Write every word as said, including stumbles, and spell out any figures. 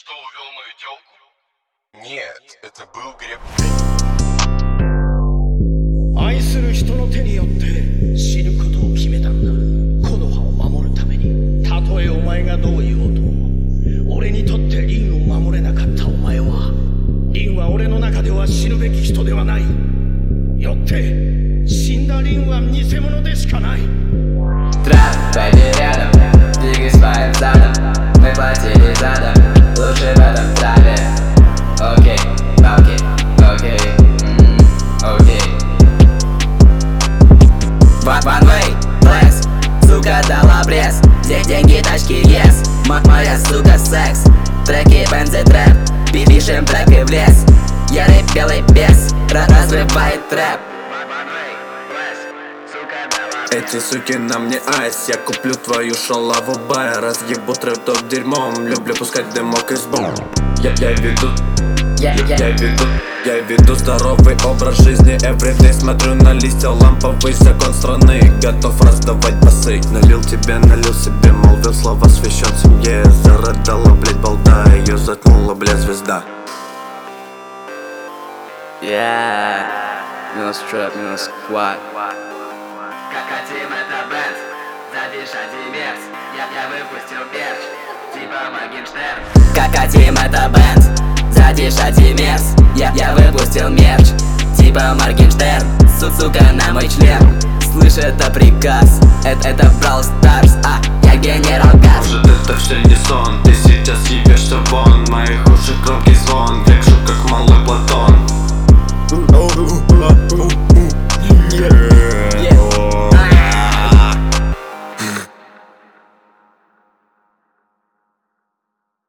что, увел мою тёлку? Нет, это был греб. 愛する人の手によって死ぬことを決めたんだ。この葉を守るために、たとえお前がどう言おうとも、俺にとってリンを守れなかったお前は、リンは俺の中では死ぬべき人ではない。よって死んだリンは偽物でしかない。 Трэп, пойди рядом, двигай своим задом. Мы платили задом, лучше в этом трапе. Окей, окей, окей, окей. One way, bless, сука дала пресс. Здесь деньги, тачки, yes. Моя сука, секс. Треки, бензы, трэп. Пишем треки в лес. Я рэп, белый бес, разрывает трэп. Эти суки на мне айс. Я куплю твою шалаву бая. Разъебу трэп топ дерьмом. Люблю пускать дымок из бомб. Я, я веду, я, я веду, я веду здоровый образ жизни. Everyday смотрю на листья ламповый закон страны. Готов раздавать басы. Налил тебе, налил себе, молвил слова священ семье. Зарыдала, блять, балда, ее заткнула, бля, звезда. Yeah, минус трэп, минус квад. Как хотим это бенд, задышать и мерз. Я, я выпустил мерч, типа Моргенштерн. Как хотим это бенд, задышать и мерз. Я, я выпустил мерч, типа Моргенштерн. Су, сука, на мой член. Слышь, это приказ, это, это Brawl Stars, а я генерал Газ. Может это все не сон, ты сейчас